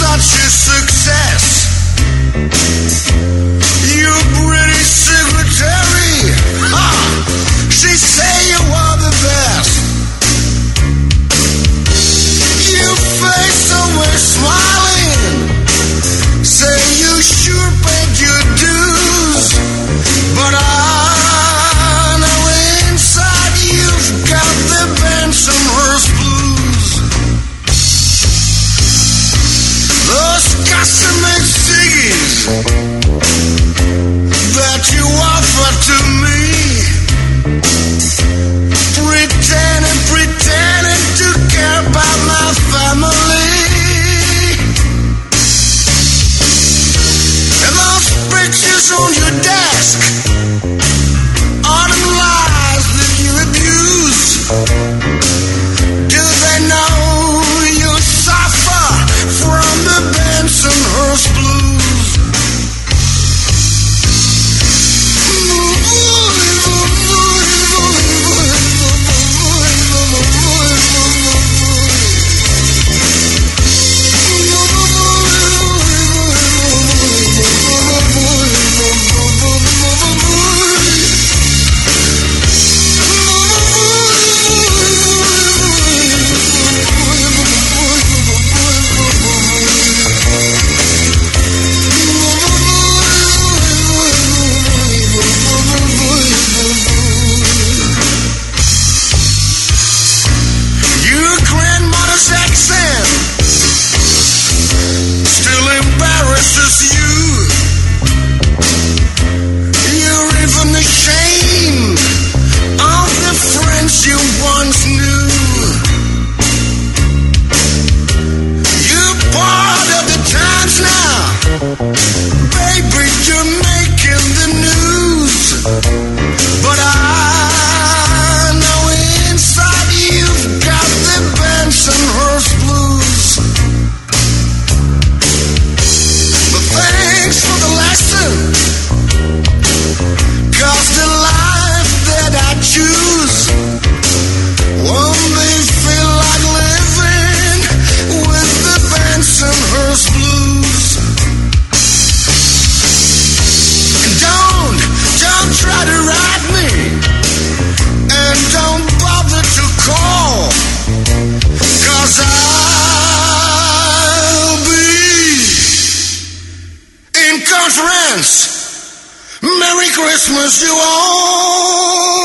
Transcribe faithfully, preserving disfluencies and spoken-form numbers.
such a success. Your pretty secretary, ha! She say you are the best. You face away smiling, say you sure paid your dues, but I know inside you've got the Bensonhurst blues. Those custom-made ciggies that you offer to me, pretending, pretending to care about my family. And those pictures on your desk are the lies that you abuse. Do they know you suffer from the Bensonhurst blues? Merry Christmas, you all.